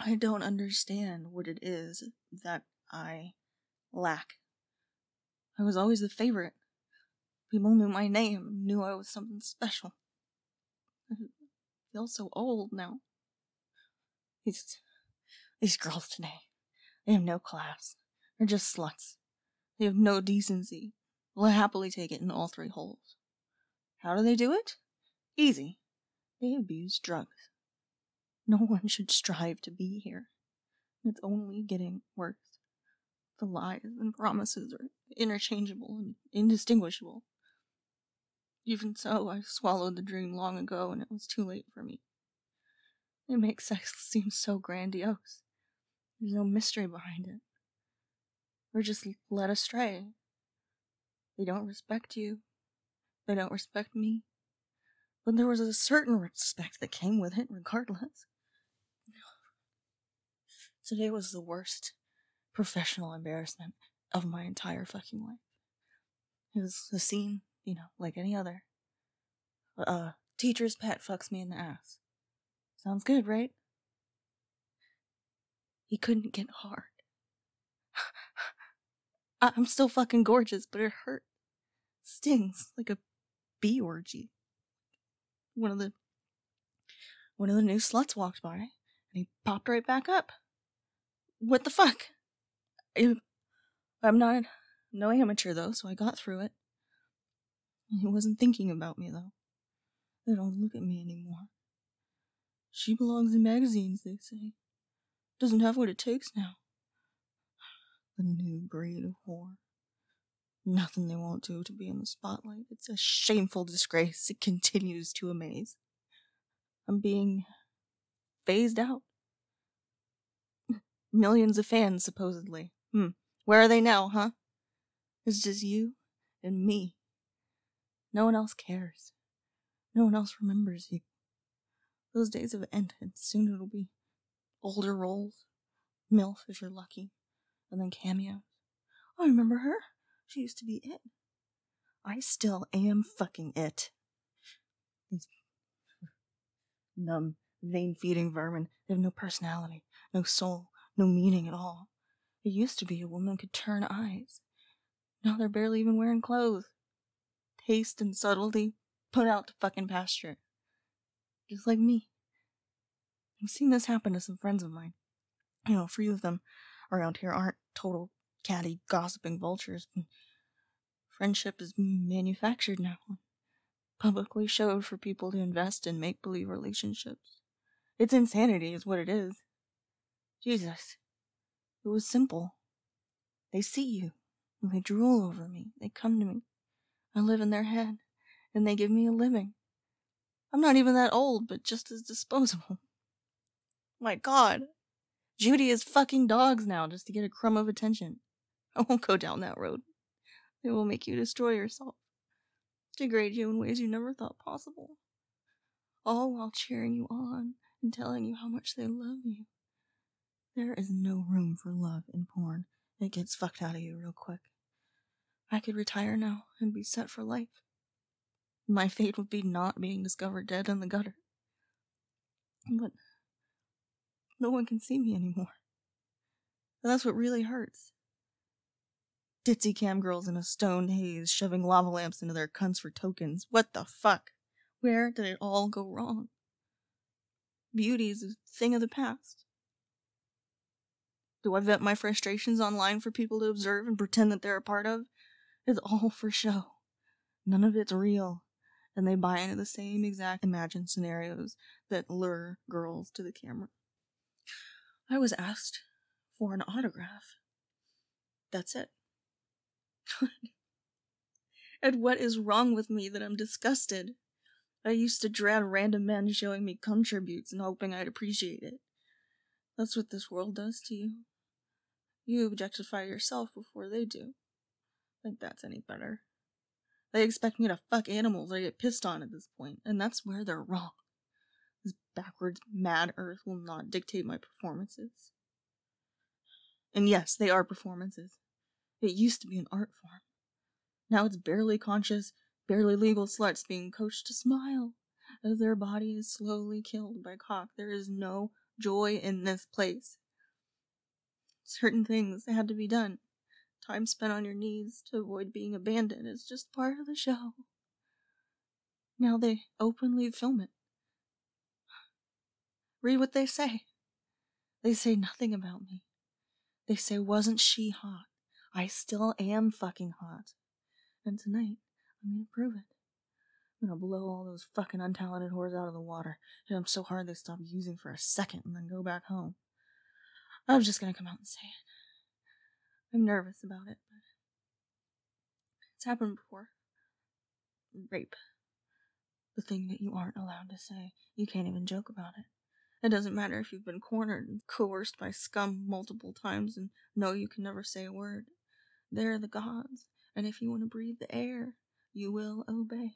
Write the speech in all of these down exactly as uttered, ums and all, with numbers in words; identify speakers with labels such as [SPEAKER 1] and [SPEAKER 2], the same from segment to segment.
[SPEAKER 1] I don't understand what it is that I lack. I was always the favorite. People knew my name, knew I was something special. I feel so old now. These, these girls today, they have no class. They're just sluts. They have no decency. Will happily take it in all three holes. How do they do it? Easy. They abuse drugs. No one should strive to be here. It's only getting worse. The lies and promises are interchangeable and indistinguishable. Even so, I swallowed the dream long ago and it was too late for me. They make sex seem so grandiose. There's no mystery behind it. We're just led astray. They don't respect you. They don't respect me. But there was a certain respect that came with it, regardless. Today was the worst professional embarrassment of my entire fucking life. It was a scene, you know, like any other. Uh, teacher's pet fucks me in the ass. Sounds good, right? He couldn't get hard. I'm still fucking gorgeous, but it hurt. Stings like a bee orgy. One of the one of the new sluts walked by, and he popped right back up. What the fuck? I, I'm not no amateur though, so I got through it. He wasn't thinking about me though. They don't look at me anymore. She belongs in magazines, they say. Doesn't have what it takes now. The new breed of whore. Nothing they won't do to be in the spotlight. It's a shameful disgrace. It continues to amaze. I'm being phased out. Millions of fans, supposedly. Hmm. Where are they now, huh? It's just you and me. No one else cares. No one else remembers you. Those days have ended. Soon it'll be older roles. MILF if you're lucky. And then cameos. I remember her. She used to be it. I still am fucking it. These numb, vein-feeding vermin. They have no personality, no soul, no meaning at all. It used to be a woman could turn eyes. Now they're barely even wearing clothes. Taste and subtlety put out to fucking pasture. Just like me. I've seen this happen to some friends of mine. You know, a few of them around here aren't total catty, gossiping vultures. Friendship is manufactured now. Publicly showed for people to invest in make-believe relationships. It's insanity is what it is. Jesus. It was simple. They see you. And they drool over me. They come to me. I live in their head. And they give me a living. I'm not even that old, but just as disposable. My God. Judy is fucking dogs now just to get a crumb of attention. I won't go down that road. It will make you destroy yourself. Degrade you in ways you never thought possible. All while cheering you on and telling you how much they love you. There is no room for love in porn. It gets fucked out of you real quick. I could retire now and be set for life. My fate would be not being discovered dead in the gutter. But no one can see me anymore. And that's what really hurts. Ditzy cam girls in a stone haze shoving lava lamps into their cunts for tokens. What the fuck? Where did it all go wrong? Beauty is a thing of the past. Do I vent my frustrations online for people to observe and pretend that they're a part of? It's all for show. None of it's real. And they buy into the same exact imagined scenarios that lure girls to the camera. I was asked for an autograph. That's it. And what is wrong with me that I'm disgusted? I used to dread random men showing me cum tributes and hoping I'd appreciate it. That's what this world does to you. You objectify yourself before they do. Think that's any better. They expect me to fuck animals or get pissed on at this point, and that's where they're wrong. This backwards, mad earth will not dictate my performances. And yes, they are performances. It used to be an art form. Now it's barely conscious, barely legal sluts being coached to smile as their body is slowly killed by cock. There is no joy in this place. Certain things had to be done. Time spent on your knees to avoid being abandoned is just part of the show. Now they openly film it. Read what they say. They say nothing about me. They say, wasn't she hot? I still am fucking hot. And tonight, I'm gonna prove it. I'm gonna blow all those fucking untalented whores out of the water. Hit them so hard they stop using for a second and then go back home. I'm just gonna come out and say it. I'm nervous about it, but it's happened before. Rape. The thing that you aren't allowed to say. You can't even joke about it. It doesn't matter if you've been cornered and coerced by scum multiple times and know you can never say a word. They're the gods, and if you want to breathe the air, you will obey.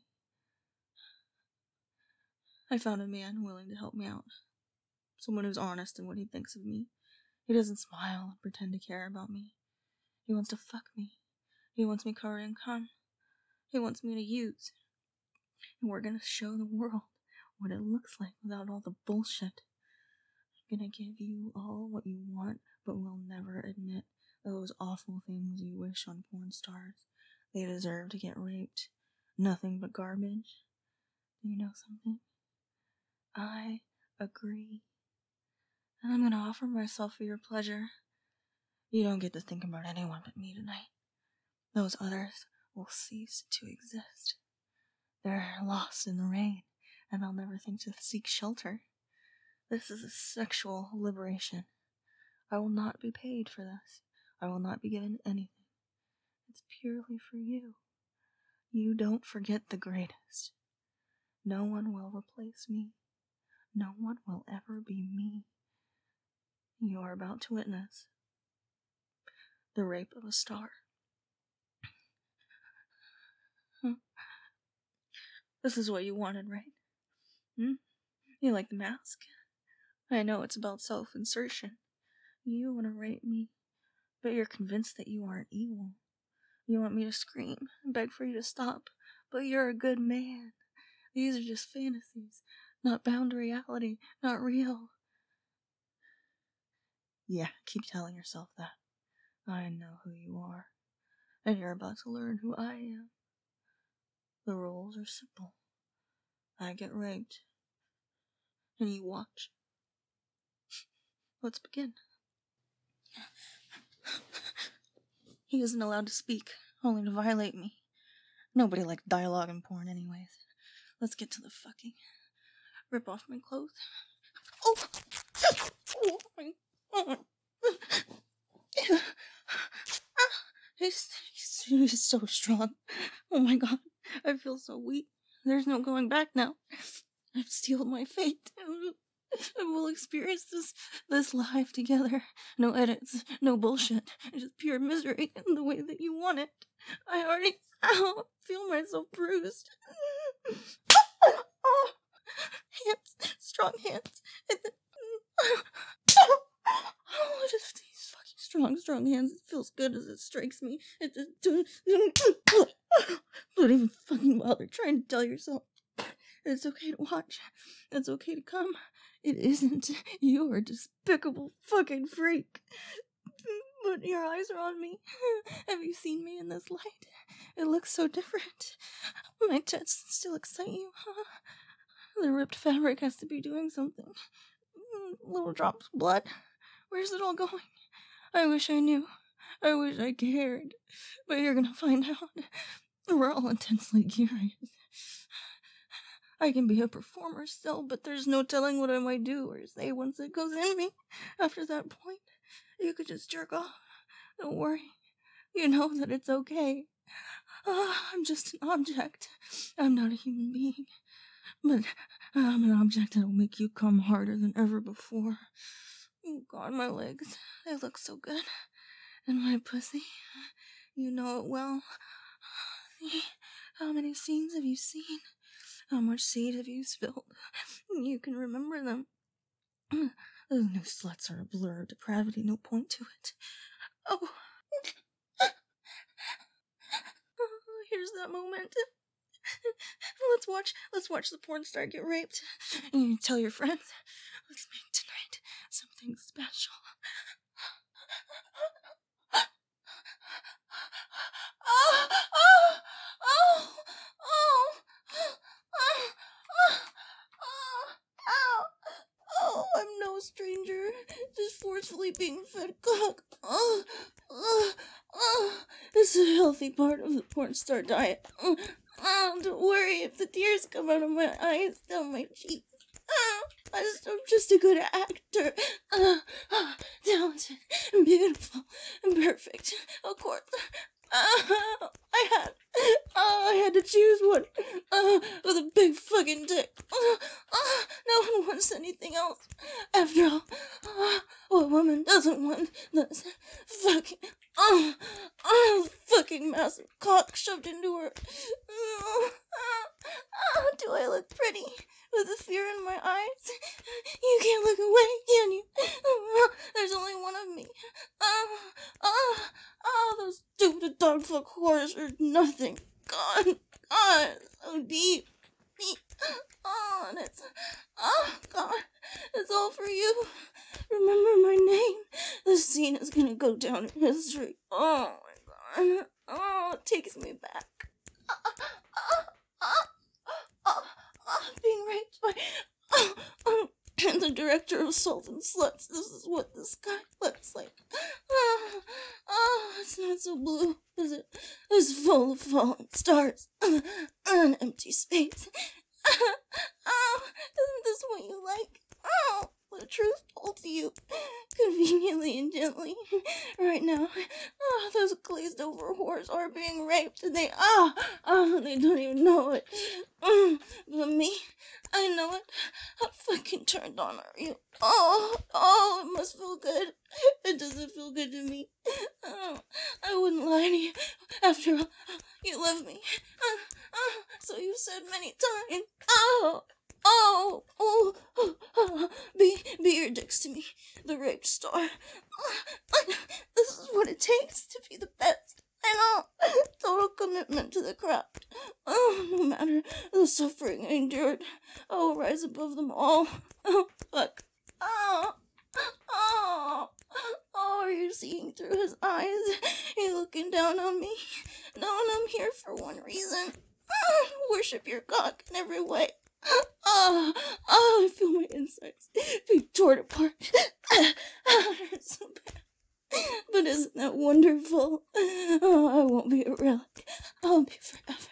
[SPEAKER 1] I found a man willing to help me out. Someone who's honest in what he thinks of me. He doesn't smile and pretend to care about me. He wants to fuck me. He wants me covered in cum. He wants me to use. And we're gonna show the world what it looks like without all the bullshit. I'm gonna give you all what you want, but will never admit those awful things you wish on porn stars. They deserve to get raped. Nothing but garbage. Do you know something? I agree. And I'm gonna offer myself for your pleasure. You don't get to think about anyone but me tonight. Those others will cease to exist. They're lost in the rain, and I'll never think to seek shelter. This is a sexual liberation. I will not be paid for this. I will not be given anything. It's purely for you. You don't forget the greatest. No one will replace me. No one will ever be me. You are about to witness the rape of a star. This is what you wanted, right? Hmm? You like the mask? I know it's about self-insertion. You want to rape me, but you're convinced that you aren't evil. You want me to scream and beg for you to stop, but you're a good man. These are just fantasies, not bound to reality, not real. Yeah, keep telling yourself that. I know who you are, and you're about to learn who I am. The rules are simple. I get raped, and you watch. Let's begin. He isn't allowed to speak, only to violate me. Nobody likes dialogue in porn anyways. Let's get to the fucking. Rip off my clothes. Oh! Oh my god. He's, he's, he's so strong. Oh my god. I feel so weak. There's no going back now. I've sealed my fate. And we'll experience this this life together. No edits, no bullshit. Just pure misery in the way that you want it. I already ow, feel myself bruised. Oh, hands, strong hands. Oh, just these fucking strong, strong hands. It feels good as it strikes me. It just don't even fucking bother trying to tell yourself it's okay to watch. It's okay to come. It isn't. You're a despicable fucking freak. But your eyes are on me. Have you seen me in this light? It looks so different. My tits still excite you, huh? The ripped fabric has to be doing something. Little drops of blood. Where's it all going? I wish I knew. I wish I cared. But you're gonna find out. We're all intensely curious. I can be a performer still, but there's no telling what I might do or say once it goes in me. After that point, you could just jerk off. Don't worry. You know that it's okay. Oh, I'm just an object. I'm not a human being. But I'm an object that'll make you come harder than ever before. Oh god, my legs. They look so good. And my pussy. You know it well. How many scenes have you seen? How much seed have you spilled? You can remember them. Those new sluts are a blur of depravity, no point to it. Oh. Oh, here's that moment. Let's watch, let's watch the porn star get raped. And you tell your friends, let's make tonight something special. Oh, oh, oh, oh, oh, oh, oh, oh, I'm no stranger, just forcefully being fed cock. Oh, oh, oh, it's a healthy part of the porn star diet. Oh, oh, don't worry if the tears come out of my eyes down my cheeks. Oh, I just, I'm just a good actor. Uh, uh, talented and beautiful and perfect. Of course. Uh, I had, uh, I had to choose one uh, with a big fucking dick. Uh, uh, no one wants anything else. After all, uh, what woman doesn't want this fucking, uh, uh, fucking massive cock shoved into her? Uh, uh, uh, do I look pretty with the fear in my eyes? You can't look away, can you? Uh, there's only one of me. Uh, uh, oh, those stupid dog fuck whores are nothing. God, God, so deep, deep. Oh, and it's, oh, God, it's all for you. Remember my name. This scene is gonna go down in history. Oh, my God. Oh, it takes me back. Uh, uh, uh, uh, uh, being raped by uh, um, the director of Salt and Sluts. This is what this guy looks like. Oh, oh, it's not so blue, is it? It's full of fallen stars. An empty space. Oh, isn't this what you like? Oh, the truth told to you, conveniently and gently. Right now, oh, those glazed over whores are being raped, and they, ah, oh, oh, they don't even know it. Mm, but me, I know it. How fucking turned on are you? Oh, oh, it must feel good. It doesn't feel good to me. Oh, I wouldn't lie to you. After all, you love me. Uh, uh, so you've said many times. Oh, oh, oh, oh, oh, be, be your dicks to me, the raped star. Uh, this is what it takes to be the best. I know. Total commitment to the craft. Oh, no matter the suffering I endured, I will rise above them all. Oh, fuck. Oh, oh, oh, are you seeing through his eyes? You looking down on me? Knowing I'm here for one reason. Oh, worship your cock in every way. Oh, oh, I feel my insides being torn apart. Oh, it hurts so bad. But isn't that wonderful? Oh, I won't be a relic. I'll be forever.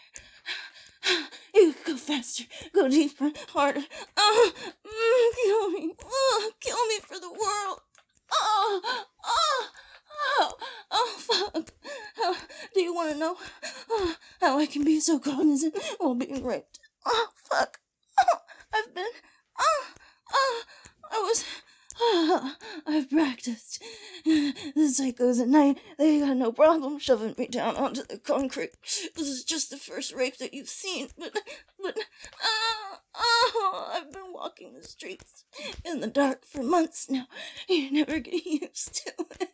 [SPEAKER 1] You go faster, go deeper, harder. Oh, mm, kill me. Oh, kill me for the world. Oh, oh, oh, oh, fuck. Oh, do you want to know oh, how I can be so cognizant while being raped? Oh, fuck. Oh, I've been. Oh, oh, I was. Oh, I've practiced. The psychos at night, they got no problem shoving me down onto the concrete. This is just the first rape that you've seen, but, but, oh, oh, I've been walking the streets in the dark for months now. You never get used to it.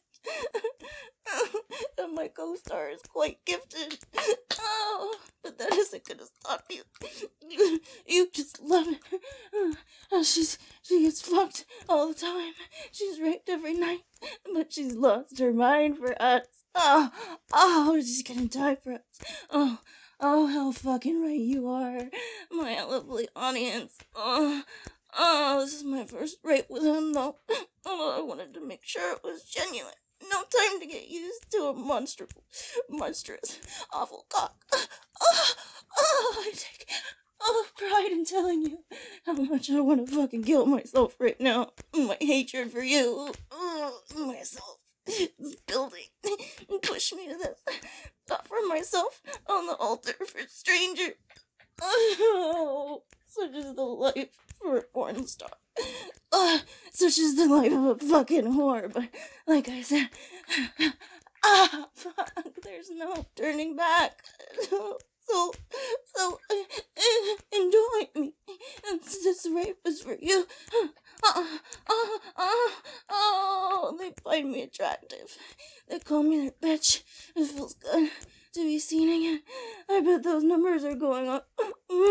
[SPEAKER 1] And my co-star is quite gifted. Oh, but that isn't gonna stop you. You, you just love it. Oh, she's, she gets fucked all the time. She's raped every night, but she's lost her mind for us. Oh, oh, she's gonna die for us. Oh, oh, how fucking right you are, my lovely audience. Oh, oh, this is my first rape with him, though. Oh, I wanted to make sure it was genuine. No time to get used to a monster, monstrous, awful cock. Oh, oh, I take oh pride in telling you how much I want to fucking kill myself right now. My hatred for you, oh, myself, is building. Push me to this. Offer myself on the altar for strangers. Oh, such is the life for a porn star. Uh, such is the life of a fucking whore, but like I said, ah, fuck, there's no turning back. So, so, so uh, enjoy me. This rape is for you. Oh, oh, oh, oh, they find me attractive. They call me their bitch. It feels good to be seen again. I bet those numbers are going up.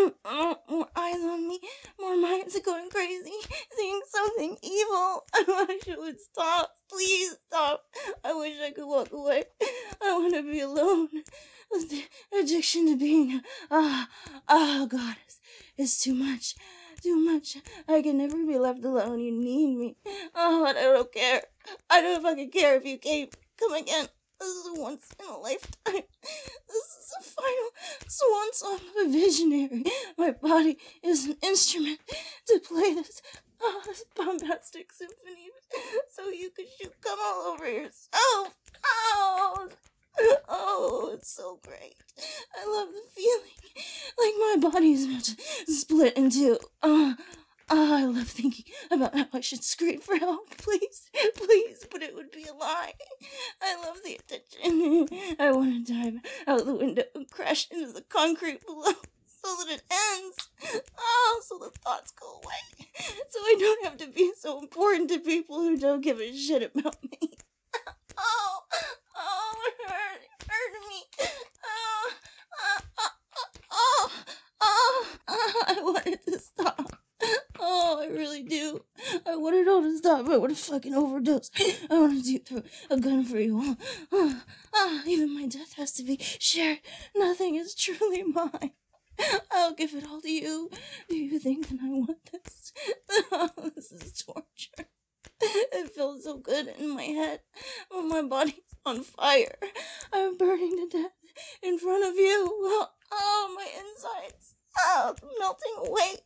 [SPEAKER 1] More eyes on me, more minds are going crazy, seeing something evil. I want to wish it would stop. Please stop. I wish I could walk away. I want to be alone. The addiction to being ah ah goddess is too much. Too much. I can never be left alone. You need me. Oh, and I don't care. I don't fucking care if you came. Come again. This is a once in a lifetime. This is a final swan song of a visionary. My body is an instrument to play this, oh, this bombastic symphony so you can shoot cum all over yourself. Oh, oh, it's so great. I love the feeling. Like my body is about to split in two. Uh, Oh, I love thinking about how I should scream for help. Please, please, but it would be a lie. I love the attention. I want to dive out the window and crash into the concrete below so that it ends. Oh, so the thoughts go away. So I don't have to be so important to people who don't give a shit about me. Oh, oh, it hurt, it hurt me. Oh, oh, oh, oh, oh, I wanted to stop. Oh, I really do. I wanted all to stop. I would have fucking overdosed. I want to throw a gun for you all. Ah, ah, even my death has to be shared. Nothing is truly mine. I'll give it all to you. Do you think that I want this? Oh, this is torture. It feels so good in my head when my body's on fire. I'm burning to death in front of you. Oh, oh my insides. Oh, melting away.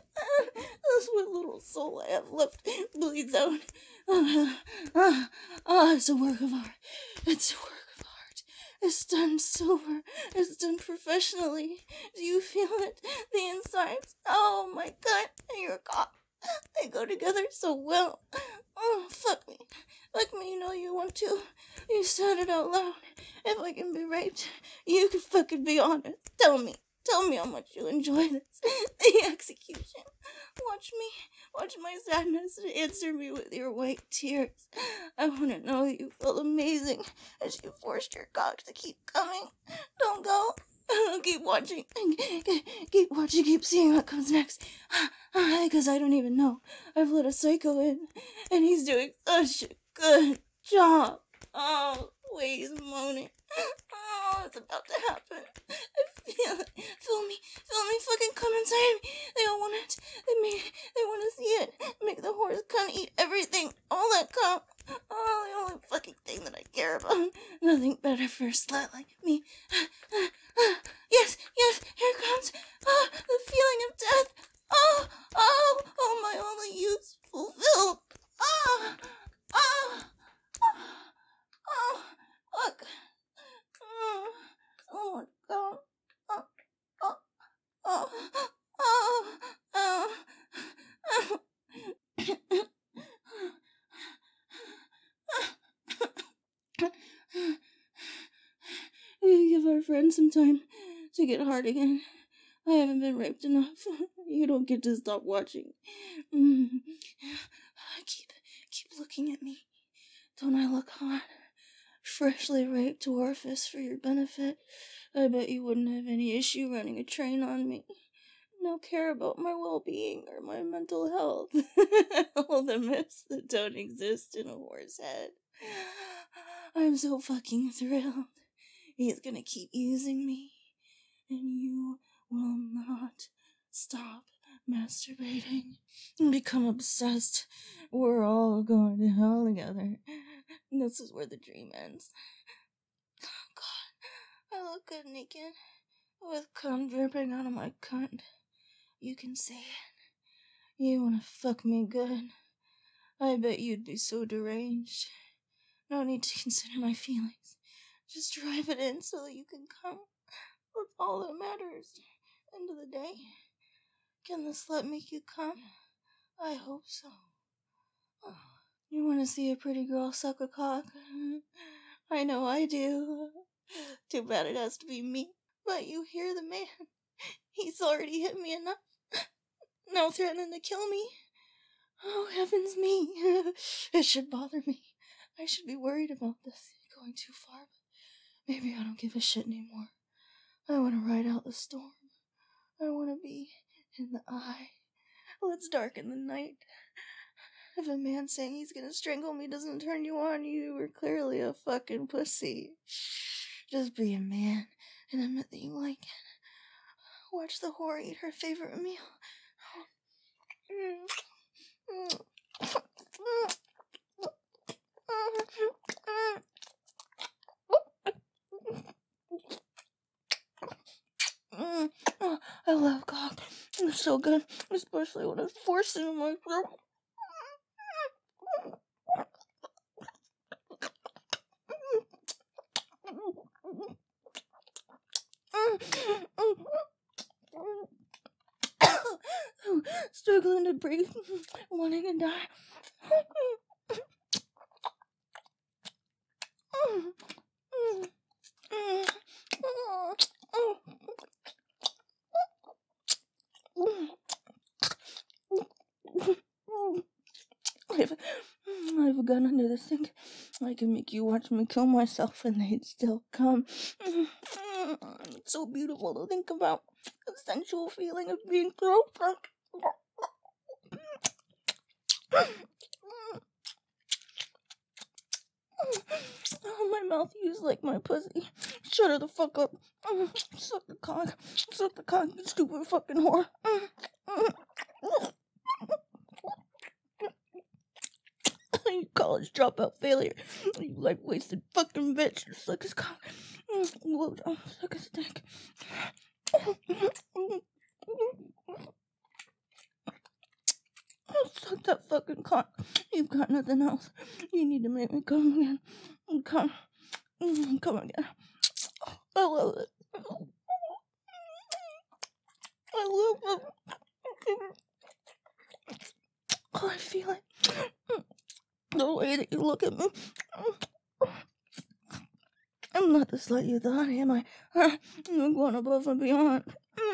[SPEAKER 1] This what little soul I have left bleeds out. Ah, ah, ah, it's a work of art. It's a work of art. It's done sober. It's done professionally. Do you feel it? The insides. Oh my god, and your cock. They go together so well. Oh, fuck me. Fuck me, you know you want to. You said it out loud. If I can be raped, you can fucking be honest. Tell me. Tell me how much you enjoy this. The execution. Watch me. Watch my sadness and answer me with your white tears. I want to know that you felt amazing as you forced your cock to keep coming. Don't go. Keep watching. Keep watching. Keep seeing what comes next. Because I don't even know. I've let a psycho in, and he's doing such a good job. Oh, the way he's moaning. Oh, it's about to happen. I feel it. Feel me. Feel me fucking come inside me. They all want it. They make, they want to see it. Make the horse come eat everything. All that cum. Oh, the only fucking thing that I care about. Nothing better for a slut like me. Yes, yes, here it comes. Oh, the feeling of death. Oh, oh, oh, my only use fulfilled. Oh, oh, oh, oh, look. Oh, oh my god. Oh, oh, oh, oh, oh, oh. Give our friend some time to get hard again. I haven't been raped enough. You don't get to stop watching. Mm. Keep, keep looking at me. Don't I look hot? Freshly raped dwarfess for your benefit. I bet you wouldn't have any issue running a train on me. No care about my well-being or my mental health. All the myths that don't exist in a whore's head. I'm so fucking thrilled. He's gonna keep using me, and you will not stop masturbating and become obsessed. We're all going to hell together. And this is where the dream ends. Oh god, I look good naked, with cum dripping out of my cunt. You can say it. You wanna fuck me good. I bet you'd be so deranged. No need to consider my feelings. Just drive it in so that you can come. That's all that matters. End of the day. Can the slut make you come? I hope so. Oh. You want to see a pretty girl suck a cock? I know I do. Too bad it has to be me. But you hear the man. He's already hit me enough. Now threatening to kill me. Oh, heavens me. It should bother me. I should be worried about this going too far. But maybe I don't give a shit anymore. I want to ride out the storm. I want to be in the eye. Let's darken the night. If a man saying he's gonna strangle me doesn't turn you on, you were clearly a fucking pussy. Just be a man and admit that you like it. Watch the whore eat her favorite meal. Mm, oh, I love cock. It's so good, especially when it's forced into my throat. Struggling to breathe, wanting to die. I have, I have a gun under the sink. I can make you watch me kill myself and they'd still come. It's so beautiful to think about. The sensual feeling of being throat fucked. Oh, my mouth used like my pussy. Shut her the fuck up. Suck the cock. Suck the cock, you stupid fucking whore. You college dropout failure. You life wasted fucking bitch. Suck his cock. Blow down. Suck his dick. Suck that fucking cock. You've got nothing else. You need to make me come again. Come. Come again. I love it. I love it. Oh, I feel it. The way that you look at me. I'm not the slut you thought, am I? I'm going above and beyond.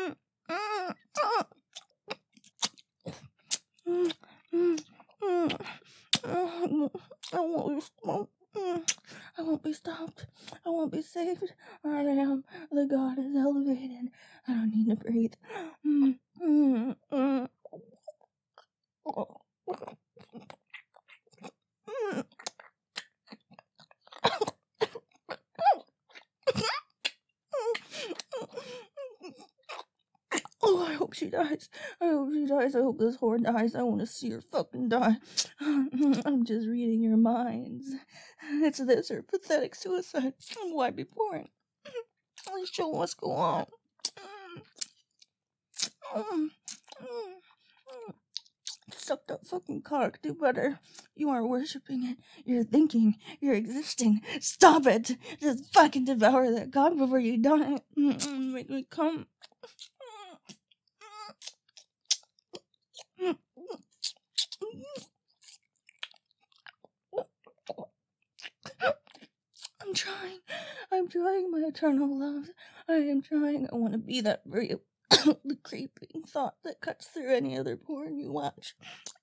[SPEAKER 1] I won't be, I won't be stopped. I won't be saved. I am the goddess elevated. I don't need to breathe. Oh, I hope she dies. I hope she dies. I hope this whore dies. I want to see her fucking die. I'm just reading your minds. It's this or pathetic suicide. Why be boring? The show must go on. Suck that fucking cock. Do better. You aren't worshipping it. You're thinking. You're existing. Stop it. Just fucking devour that cock before you die. Make me come. I'm trying. I'm trying, my eternal love. I am trying. I want to be that very the creeping thought that cuts through any other porn you watch.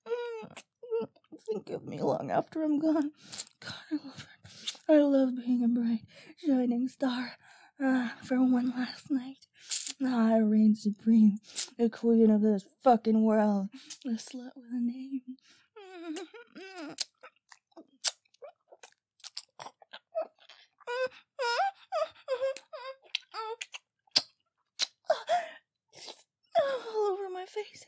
[SPEAKER 1] Think of me long after I'm gone. God, I love it. I love being a bright, shining star. Ah, for one last night. Ah, I reign supreme, the queen of this fucking world, the slut with a name. All over my face.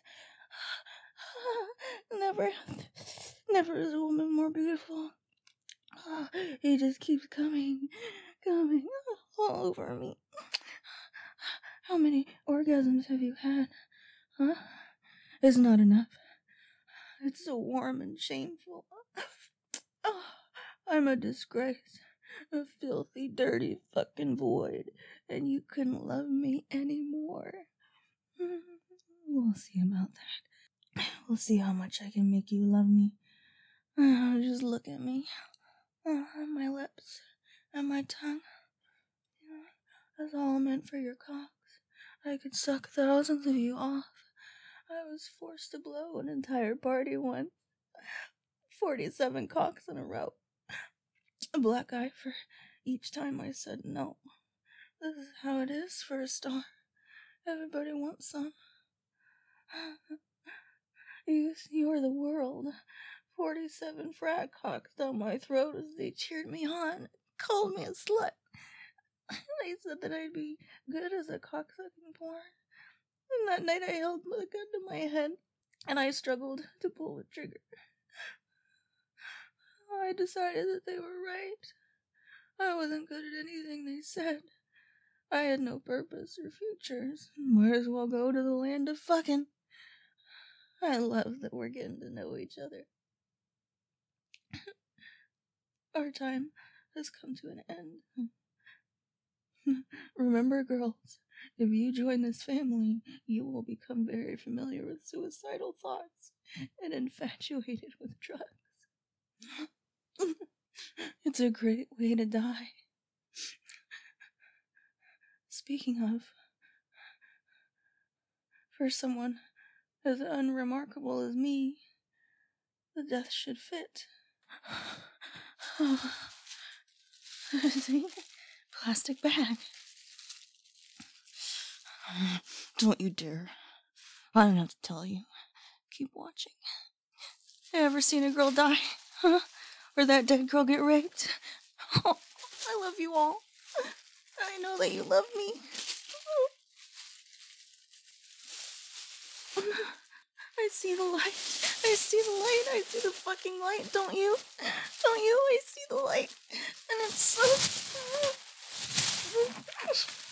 [SPEAKER 1] Never, never is a woman more beautiful. He just keeps coming, coming all over me. How many orgasms have you had? Huh? It's not enough. It's so warm and shameful. Oh, I'm a disgrace. A filthy, dirty fucking void. And you couldn't love me anymore. We'll see about that. We'll see how much I can make you love me. Oh, just look at me. Oh, my lips. And my tongue. That's all meant for your cocks. I could suck thousands of you off. I was forced to blow an entire party once. Forty-seven cocks in a row. A black eye for each time I said no. This is how it is for a star. Everybody wants some. You, you're the world. forty-seven frat cocks down my throat as they cheered me on, called me a slut. They said that I'd be good as a cocksucking porn. And that night I held the gun to my head, and I struggled to pull the trigger. I decided that they were right. I wasn't good at anything they said. I had no purpose or futures. Might as well go to the land of fucking. I love that we're getting to know each other. Our time has come to an end. Remember, girls, if you join this family, you will become very familiar with suicidal thoughts and infatuated with drugs. It's a great way to die. Speaking of, for someone as unremarkable as me, the death should fit. See? Plastic bag. Don't you dare. I don't have to tell you. Keep watching. Ever seen a girl die? Huh? Or that dead girl get raped? Oh, I love you all. I know that you love me. I see the light. I see the light. I see the fucking light. Don't you? Don't you? I see the light. And it's so...